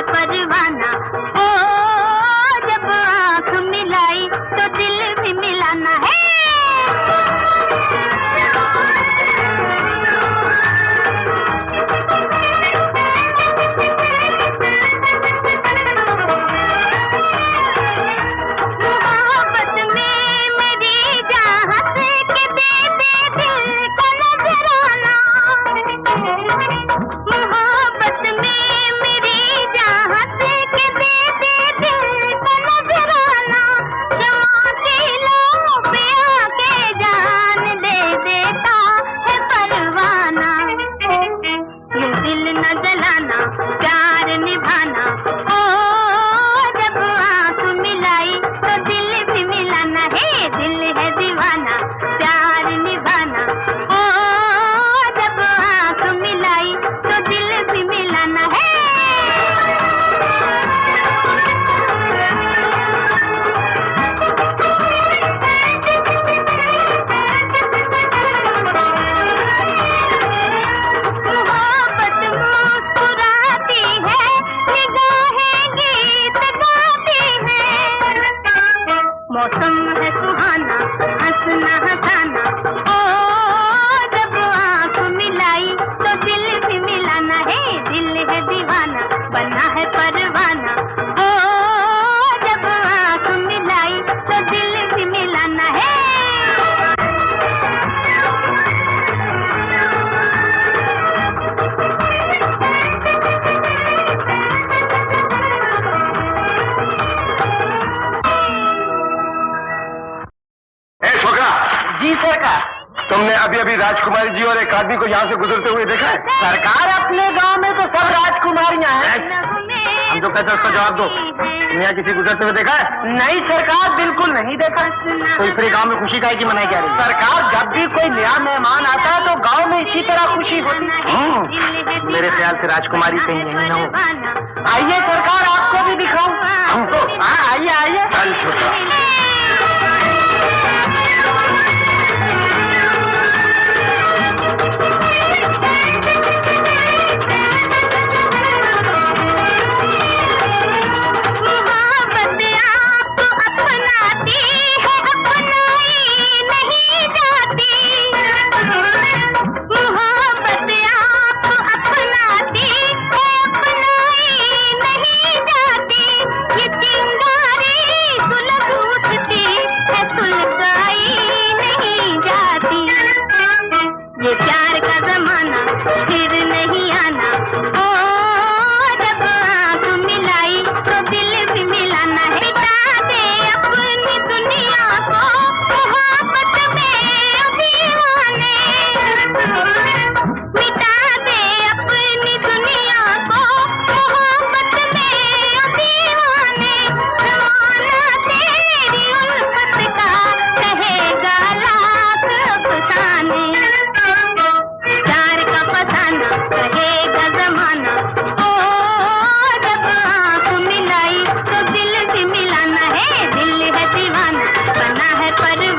है परवाना। ओ जब आँख मिलाई तो दिल भी मिलाना है। जलाना प्यार निभाना। ओ जब आँख मिलाई तो दिल भी मिलाना है। दिल है दीवाना प्यार निभाना। ओ जब आँख मिलाई तो दिल भी मिलाना है। मौसम है सुहाना हंसना हंसाना। ओ जब आँख मिलाई तो दिल भी मिलाना है। दिल है दीवाना बना है परवाना। ओ जब आँख मिलाई तो दिल भी मिलाना है। जी सरकार। तुमने अभी अभी राजकुमारी जी और एक आदमी को यहाँ से गुजरते हुए देखा है? सरकार अपने गांव में तो सब राजकुमारियां हैं। हम तो कहते हैं उसका जवाब दो। यहाँ किसी गुजरते हुए देखा है? नहीं सरकार, बिल्कुल नहीं देखा। तो इस गांव में खुशी काहे की मनाई जा रही है? सरकार जब भी कोई नया मेहमान आता है तो गांव में इसी तरह खुशी होती। मेरे ख्याल से राजकुमारी कहीं नहीं ना हो। आइए सरकार आपको भी दिखाऊं। हमको? हाँ आइए आइए। चल छोटा। ये प्यार का जमाना फिर नहीं आना। ओ जब आँख मिलाई तो दिल भी मिलाना है। मिटा दे अपनी दुनिया को मोहब्बत में दीवाने। मिटा दे अपनी दुनिया को मोहब्बत में दीवाने। जमाना तेरी उल्फत का कहेगा लाख अफसाने। कहेगा जमाना। ओ जब आँख मिलाई तो दिल भी मिलाना है। दिल है दीवाना बना है पर